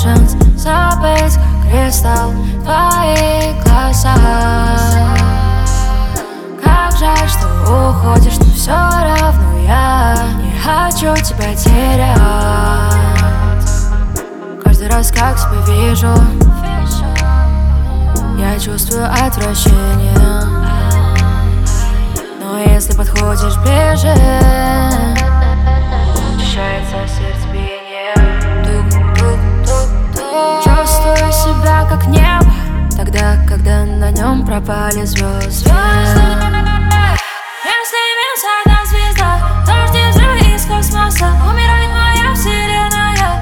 шанс забыть, как кристалл в твоих глазах. Как жаль, что уходишь, но все равно я не хочу тебя терять. Каждый раз, как тебя вижу, я чувствую отвращение. Но если подходишь ближе, ощущается сердцебиение. Тук-тук-тук-тук. Чувствую себя как небо тогда, когда на нем пропали звезды. Если минус одна звезда, дожди, взрывы из космоса, умирает моя вселенная.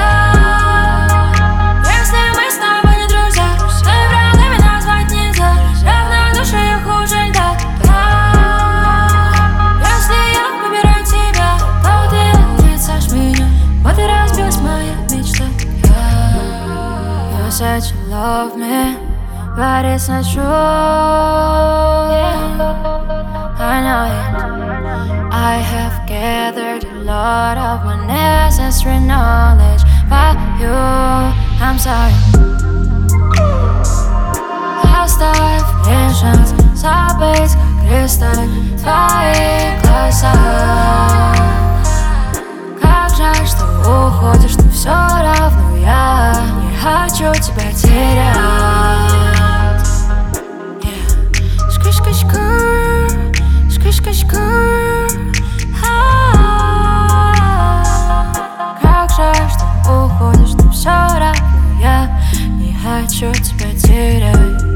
Если мы с тобой не друзья, то и врагами назвать нельзя. Равнодушие хуже льда. Если я выбираю тебя, то ты отрицаешь меня. Вот и разбилась моя мечта. You said you love me, but it's not true. I know it. I have gathered a lot of unnecessary knowledge about you. I'm sorry. Оставь мне шанс забыть, как кристаллик в твоих глазах. Как жаль, что уходишь, но все равно я не хочу тебя терять. Как жаль, что уходишь, но все равно я не хочу тебя терять.